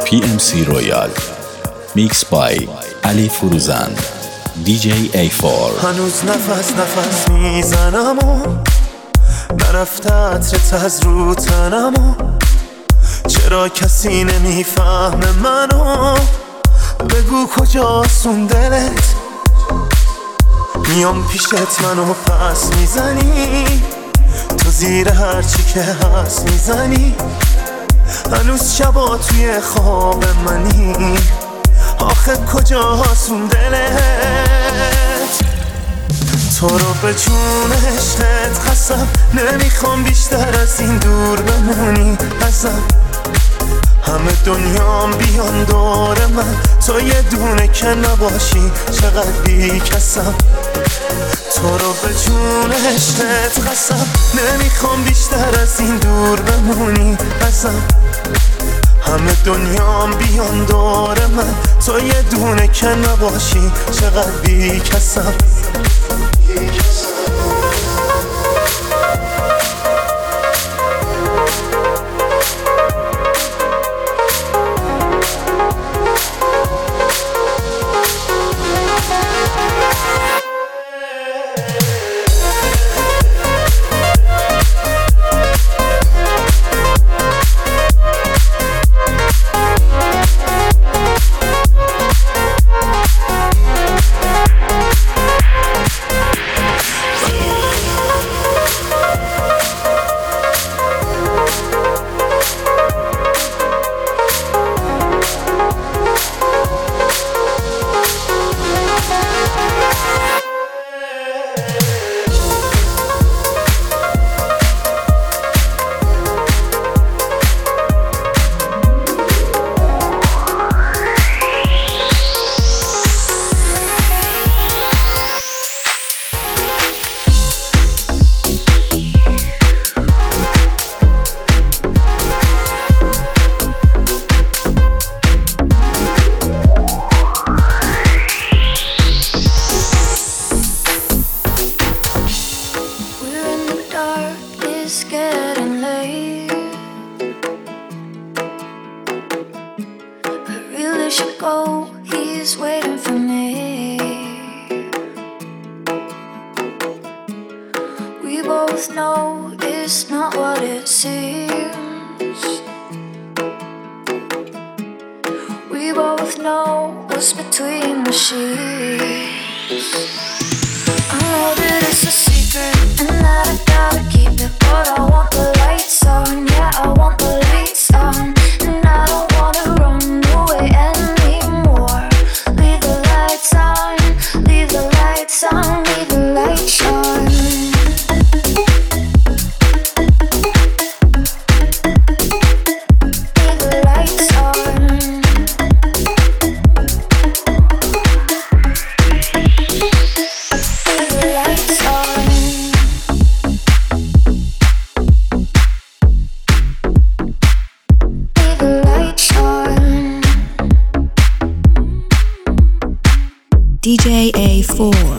PMC Royal Mixed by Ali Furuzan DJ A4. هنوز نفس میزنم و نرفته عطرت از رو تنم و چرا کسی نمیفهمه منو؟ بگو کجاست اون دلت؟ میام پیشت منو پس میزنی، تو زیر هرچی که هست میزنی. هنوز شبا توی خواب منی، آخه کجاست اون دلت؟ تو رو به جون عشقت قسم، نمیخوام بیشتر از این دور بمونی ازم. همه دنیام بیان دور من، تو یه دونه که نباشی چقدر بی کسم. تو رو به جون عشقت قسم، نمیخوام بیشتر از این دور بمونی ازم. همه دنیام بیان دور من، تو یه دونه که نباشی چقدر بی کسم. DJ A4.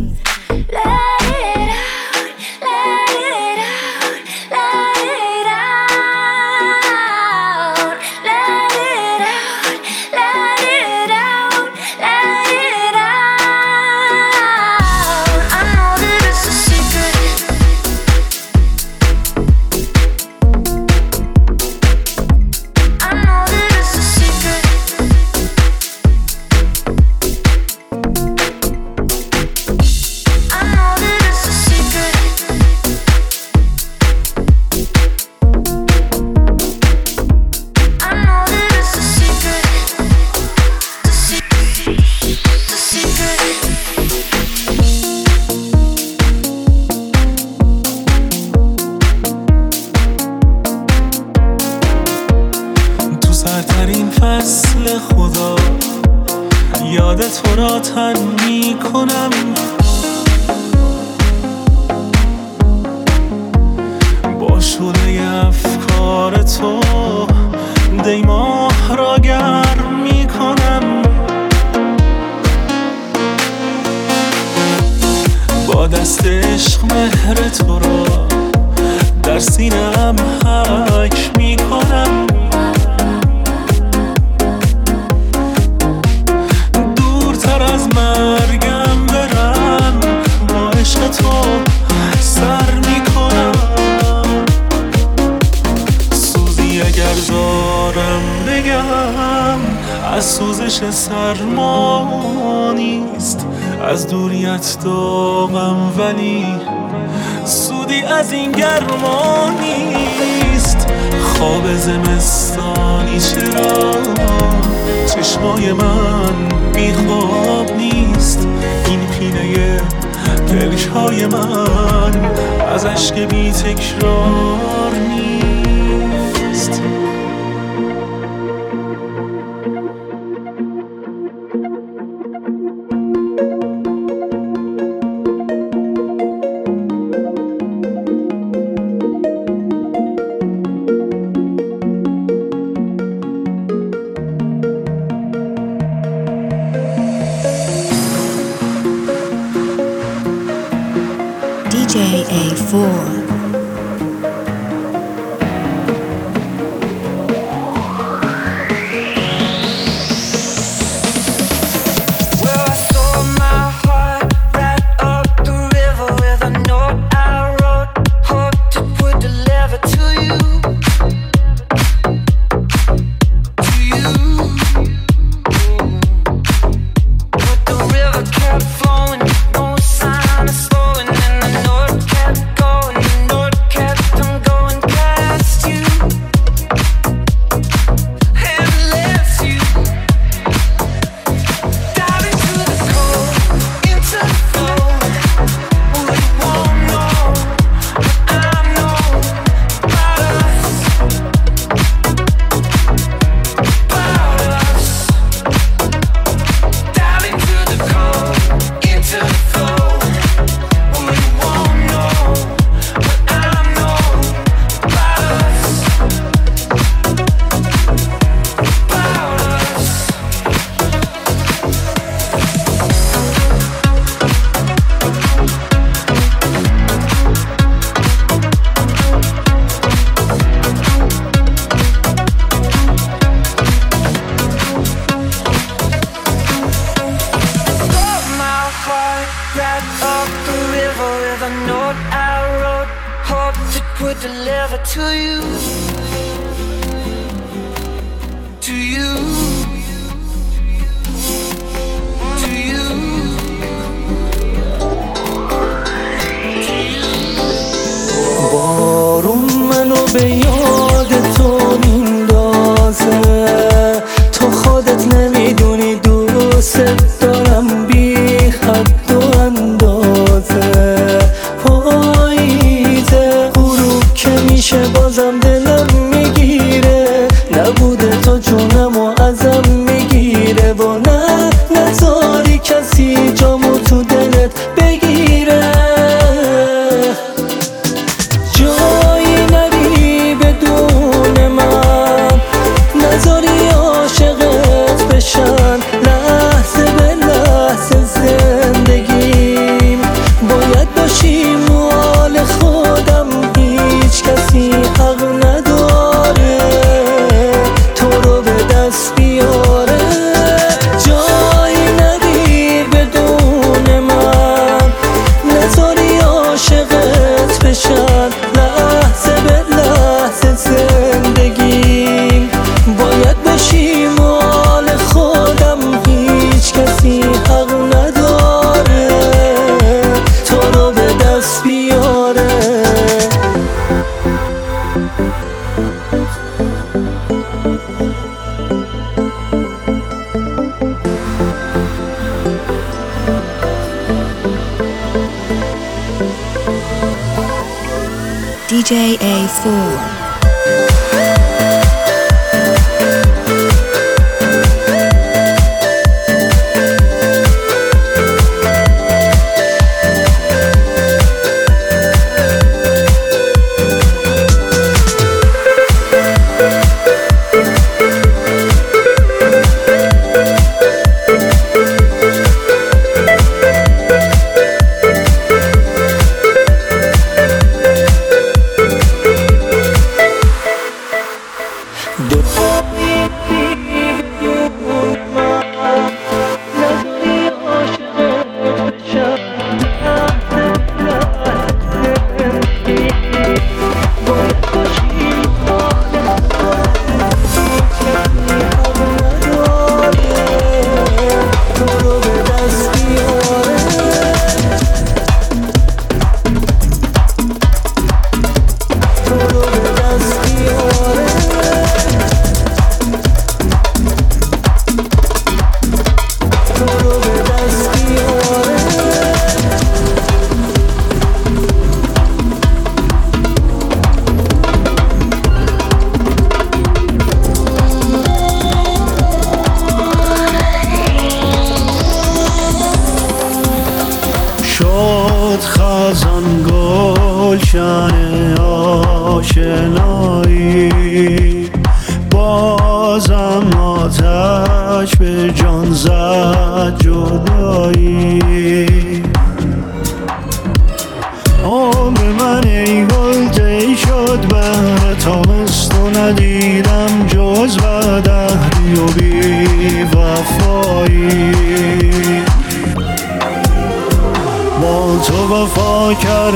دست عشق مهر تو را در سینم حک میکنم. درمانیست. از دوریت داغم ولی سودی از این گرمانیست. خواب زمستانی چرا چشمای من بیخواب نیست؟ این پینه پلک‌های من از اشک بی تکرار نیست. DJ A4. Deliver to you, to you, to you, بارون منو به یاد تو میندازه، تو خودت نمیدونی دوست دارم بی حد و اندازه. میشه بازم دلم میگیره، نبوده تو جونمو ازم میگیره. و نه نذاری کسی جامو تو دلت بگیره، جایی نری بدون من، نذاری عاشقت بشن لحظه به لحظه زندگیم. باید باشی موال خودم، هیچ کسی حق نداره تو رو به دست بیاره. جایی ندی بدون من، نذاری عاشقت بشن لحظه به لحظه زندگیم. باید باشی مال خودم، هیچ کسی حق نداره تو رو به دست بیاره. DJ A4. شد خزان گلشن آشنایی، بازم آتش به جان زد جدایی. عمر من ای گل طی شد بهر تابستون، ندیدم جز بدعهدی و بی وفایی. با تو وفا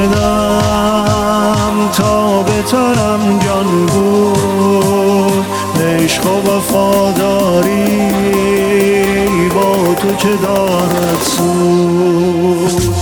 کردم تا بترم جان بود، عشق و وفاداری با تو چه دارد سود.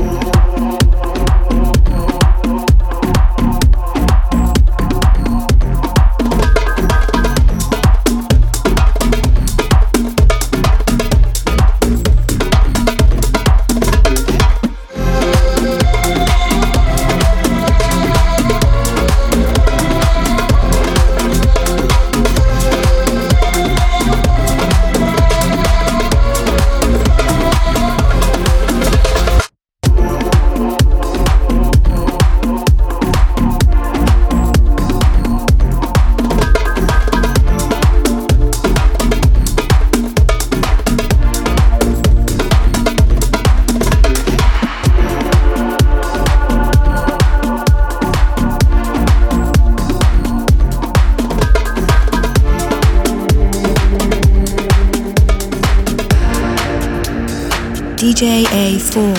DJ A4.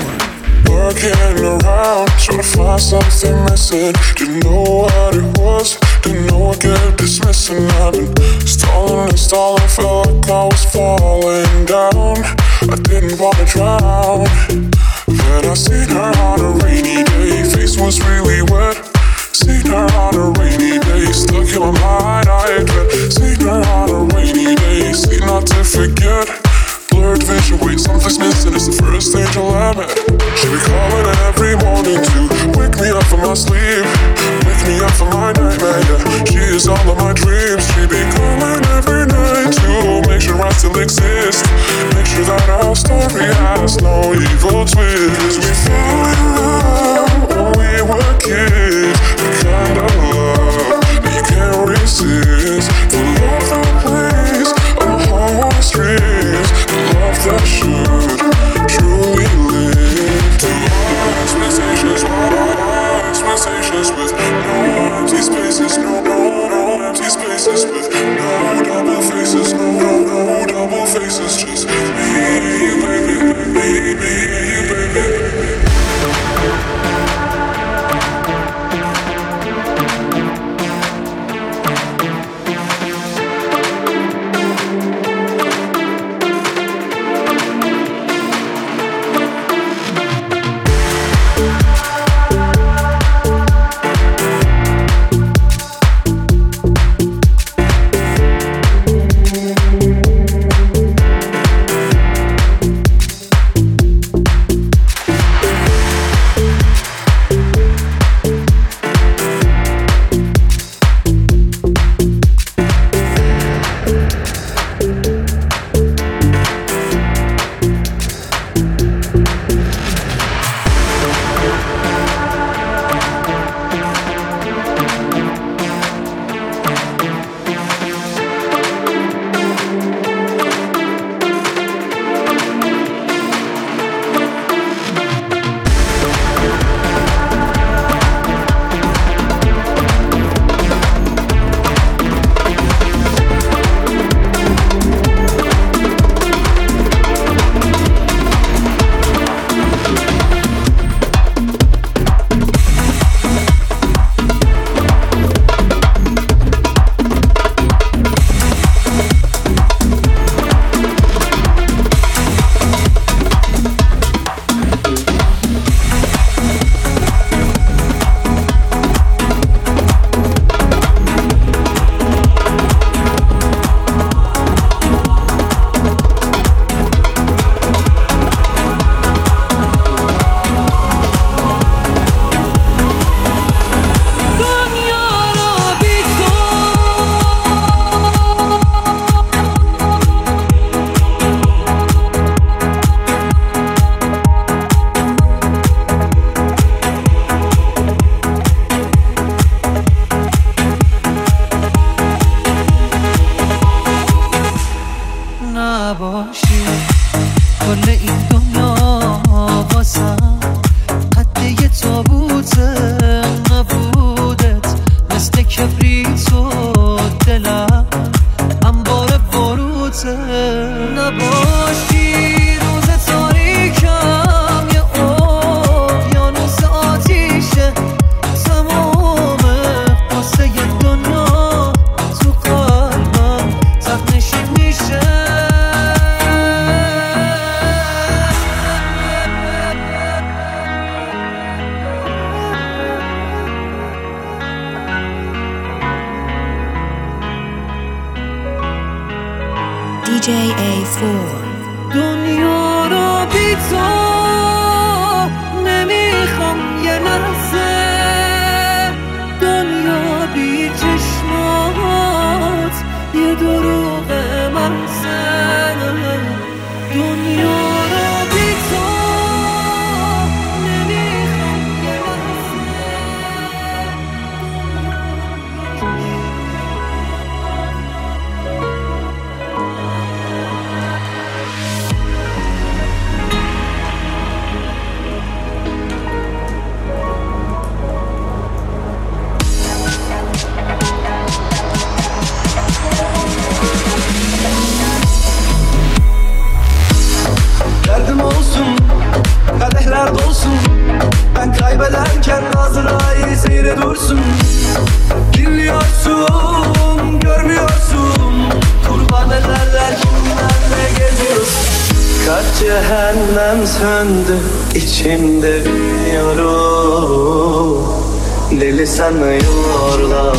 Working around, trying to find something missing. Didn't know what it was, didn't know I get dismissing. I've been stalling and stalling, felt like I was falling down. I didn't wanna drown. Then I seen her on a rainy day, face was really wet. Seen her on a rainy day, stuck in my mind, I admit. Seen her on a rainy day, see not to forget. Blurred vision, wait, something's missing, it's the first angel I met. She be calling every morning to wake me up from my sleep, wake me up from my nightmare, yeah. She is all of my dreams. She be calling every night to make sure I still exist, make sure that our story has no evil twist. We fell in love when we were kids, the kind of love that you can't resist. The love that plays on the hard streets, love that should truly live. To our expectations with no empty spaces, no empty spaces, with no double faces, no double faces, just me, baby, me, baby. olsun. Ben kaybederken Azrail seyre dursun. Dinliyorsun, görmüyorsun. Kurban ederler kimlerle geziyorsun. Kaç cehennem söndü içimde biliyorum. Deli sanıyorlar,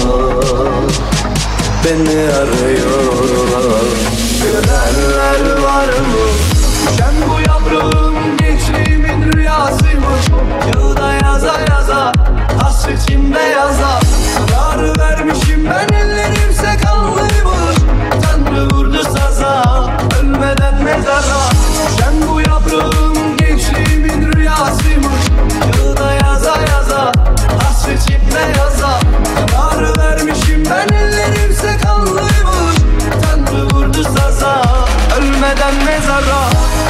beni arıyorlar. Görenler var mı? Düşen bu yaprağım gençliğimin rüyasıymış. Yağda yaza yaza, hasretim beyaza. Kararı vermişim ben, ellerimse kanlıymış. Tanrı vurdu saza, ölmeden mezara. Düşen bu yaprağım gençliğimin rüyasıymış. Yağda yaza yaza, hasretim beyaza. Kararı vermişim ben, ellerimse kanlıymış. Tanrı vurdu saza, ölmeden mezara.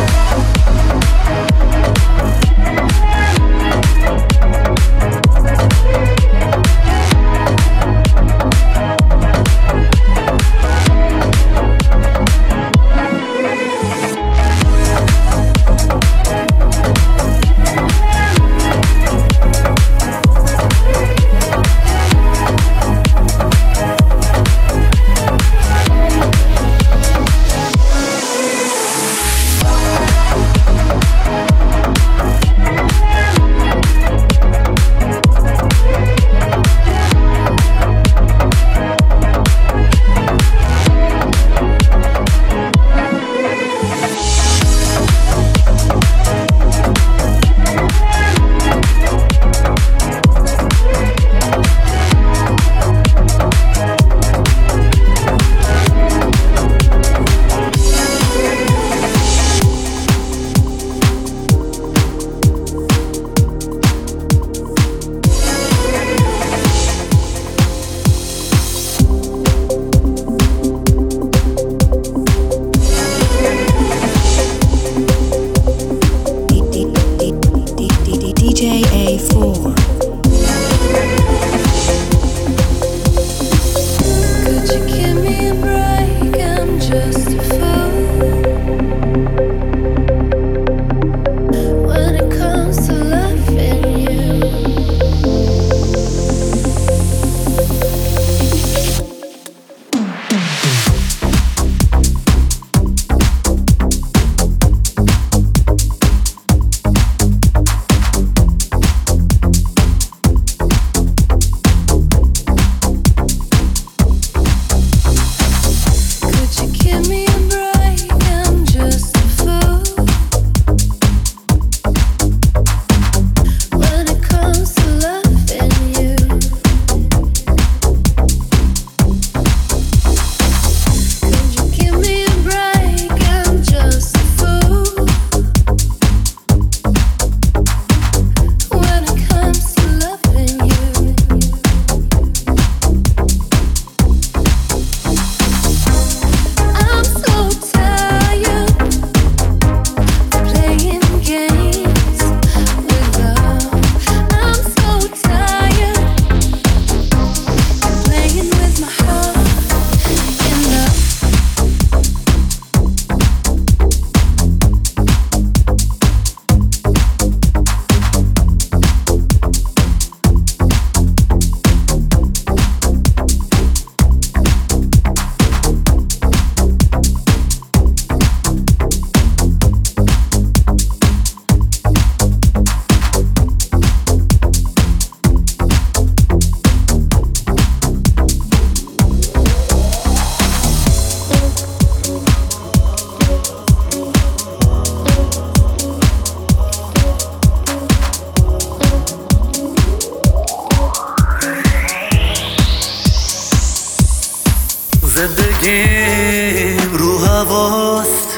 زندگیم رو هواست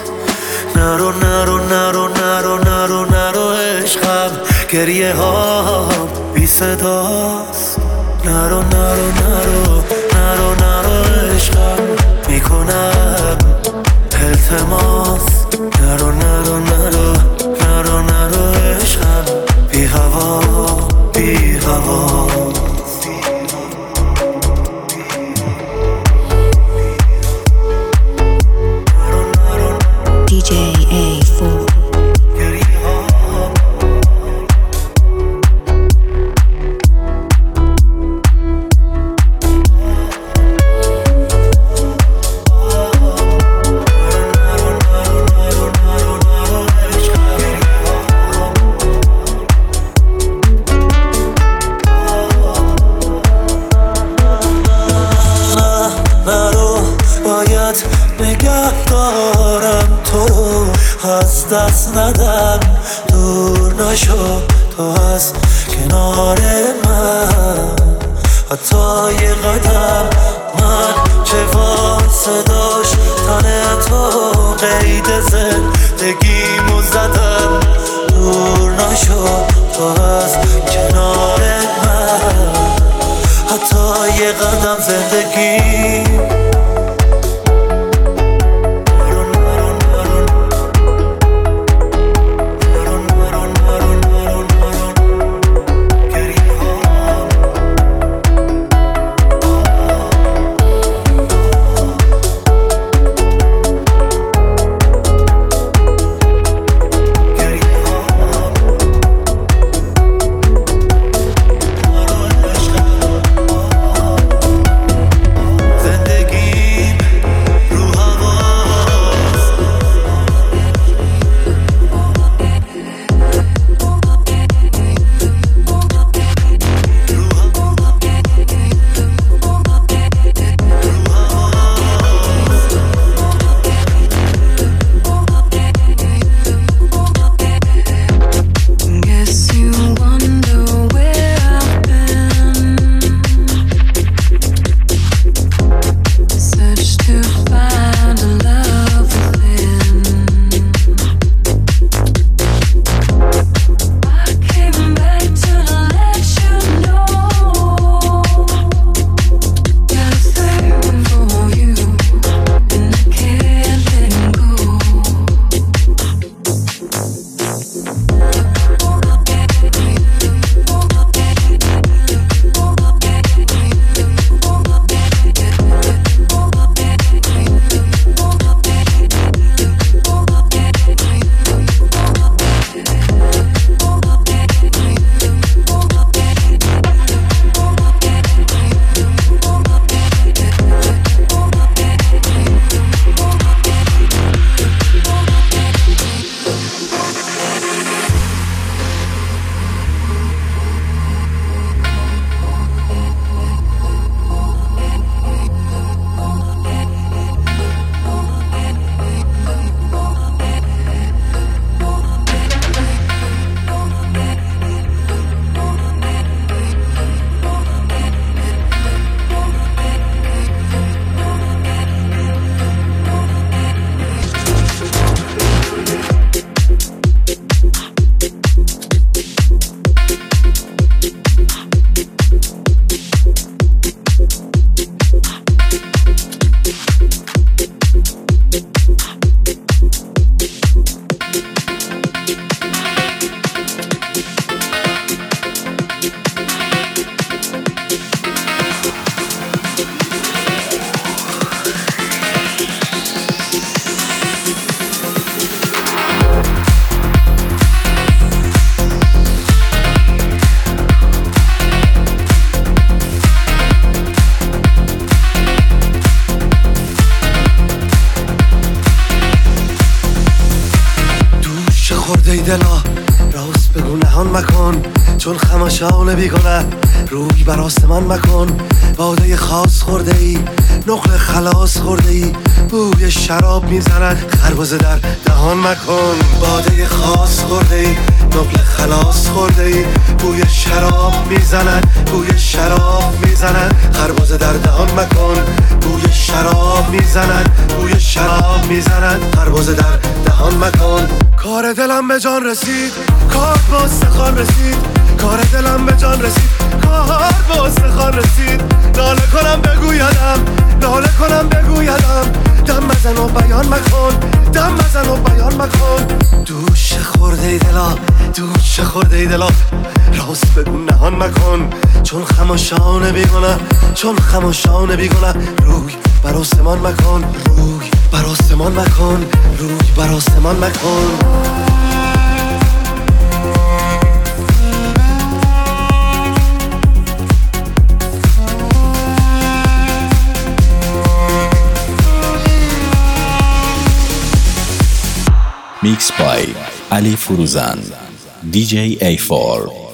نرو نرو نرو نرو نرو نرو عشقم گریه ها بی صداست نرو نرو نرو نرو نرو عشقم میکنم التماس نرو نرو نرو نرو نرو عشقم بی هوا بی هوا DJ A4 دست ندم. دور نشو تو از کنار من، حتی یه قدم. من چه واسه داشتن تو قید زندگیمو زدم. دور نشو تو از کنار من، حتی یه قدم زندگی. دلا راست بگو نهان مکن، چون خماشان بیگنه روی بر آسمان مکن. باده خاص خورده ای، نقل خلاص خورده ای، بوی شراب میزند خربزه در دهان مکن. باده خاص خورده ای، نقل خلاص خورده ای، بوی شراب میزند، بوی شراب میزند خربزه در دهان مکن. بوی شراب میزند، بوی شراب میزند خربزه در دهان مکن. کار دلم به جان رسید، کار با استخوان رسید، کار دلم به جان رسید، کار با استخوان رسید. ناله کنم بگویدم، ناله کنم بگویدم، دم بزن و بیان مکن، دم بزن و بیان مکن. دوش خورده ای دلا، دوش خورده ای دلا، راست بگو نهان مکن، چون خماشان بیگنه، چون خماشان بیگنه. روی بر آسمان مکن، روی بر آسمان مکن، روی بر آسمان مکن. Mixed by Ali Furuzan, DJ A4.